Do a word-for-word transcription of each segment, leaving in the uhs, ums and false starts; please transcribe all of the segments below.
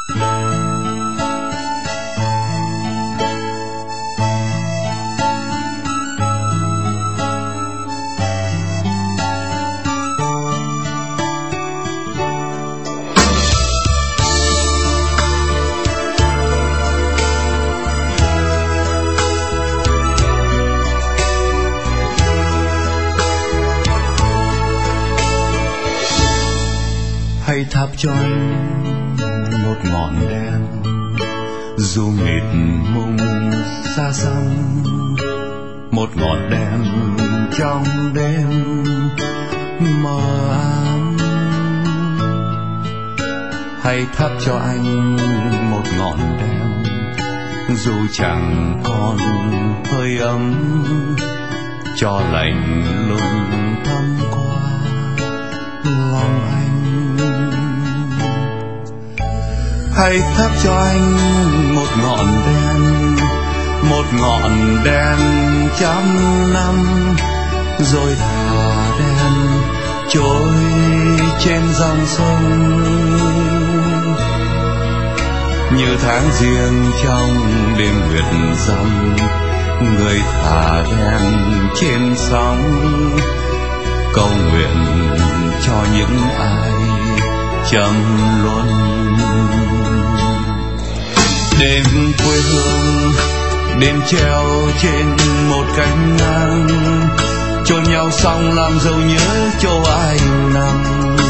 Hãy thắp cho anh một ngọn đèn, dù mịt mùng xa xăm, một ngọn đèn trong đêm mờ ám. Hãy thắp cho anh một ngọn đèn, dù chẳng còn hơi ấm, cho lạnh lùng thăm qua lòng anh. Hãy thắp cho anh một ngọn đèn, một ngọn đèn trăm năm, rồi thả đèn trôi trên dòng sông. Như tháng giêng trong đêm nguyệt rằm, người thả đèn trên sóng, cầu nguyện cho những ai trầm luân. Đêm quê hương, đêm treo trên một cánh ngang, chôn nhau xong làm dấu nhớ cho ai nằm.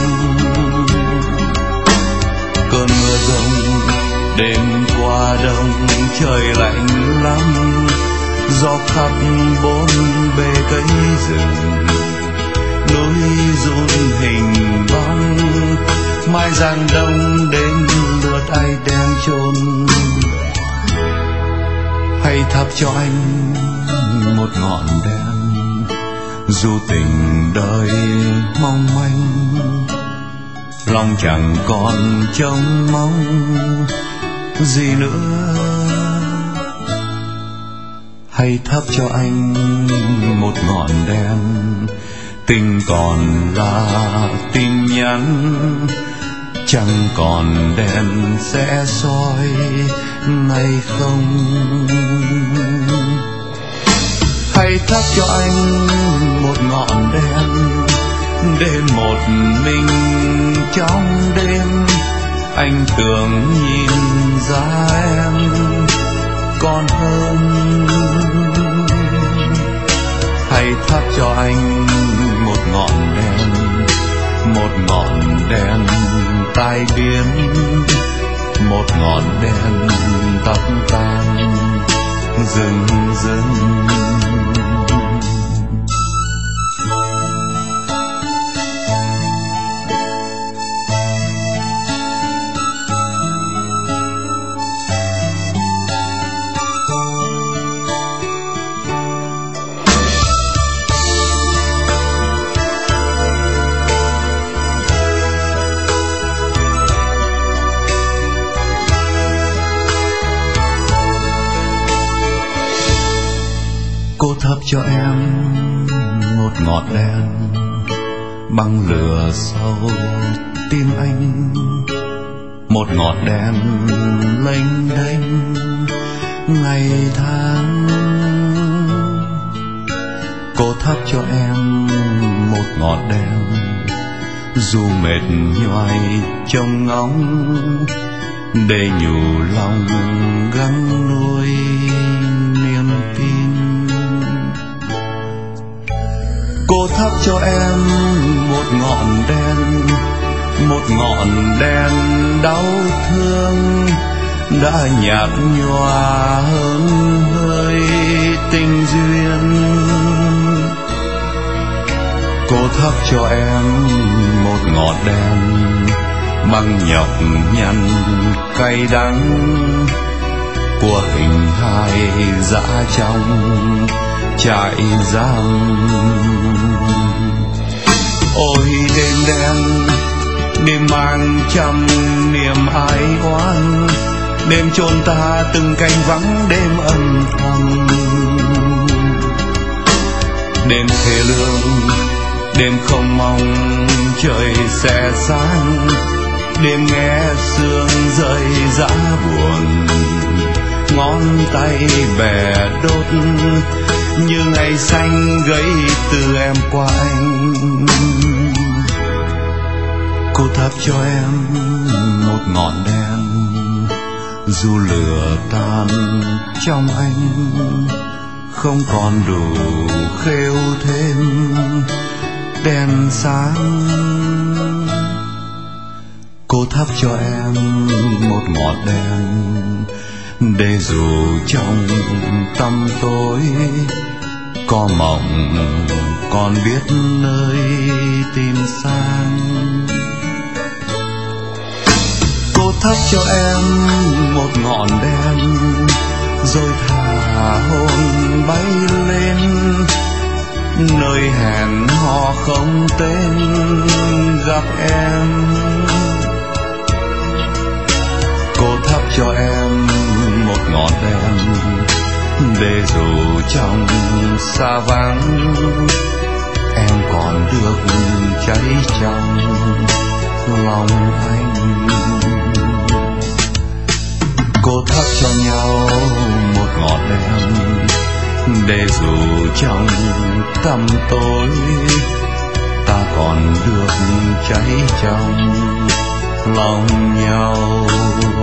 Cơn mưa rông đêm qua đông, trời lạnh lắm, gió khắp bốn bề cây rừng, núi run hình bóng. Mai giăng đông đến lượt ai đem chôn. Hãy thắp cho anh một ngọn đèn, dù tình đời mong manh, lòng chẳng còn trông mong gì nữa. Hãy thắp cho anh một ngọn đèn, tình còn là tin nhắn, chẳng còn đèn sẽ soi ngày không. Hãy thắp cho anh một ngọn đèn, để một mình trong đêm anh tưởng nhìn ra em còn hơn. Hãy thắp cho anh một ngọn đèn, một ngọn đèn tai biến, một ngọn đèn tóc tan rừng rừng. Cô thắp cho em một ngọn đèn, băng lửa sâu tim anh, một ngọn đèn lênh đênh ngày tháng. Cô thắp cho em một ngọn đèn, dù mệt nhoài trong ngóng, để nhủ lòng gắng nuôi niềm tin. Cô thắp cho em một ngọn đèn, một ngọn đèn đau thương, đã nhạt nhòa hơn hơi tình duyên. Cô thắp cho em một ngọn đèn, băng nhọc nhằn cay đắng, của hình hài dã trong trại giam. Ôi đêm đen, đêm mang trăm niềm ai oán, đêm chôn ta từng cánh vắng đêm âm thầm. Đêm thề lương, đêm không mong trời sẽ sáng, đêm nghe sương rơi tay bè đốt như ngày xanh gấy từ em qua anh. Cô thắp cho em một ngọn đèn, dù lửa tan trong anh không còn đủ khêu thêm đèn sáng. Cô thắp cho em một ngọn đèn, để dù trong tăm tối có mộng còn biết nơi tìm sang. Cô thắp cho em một ngọn đèn, rồi thả hồn bay lên nơi hẹn hò không tên gặp em. Cô thắp cho em một ngọn đèn, để dù trong xa vắng em còn được cháy trong lòng anh. Cô thắp cho nhau một ngọn đèn, để dù trong tăm tối ta còn được cháy trong lòng nhau.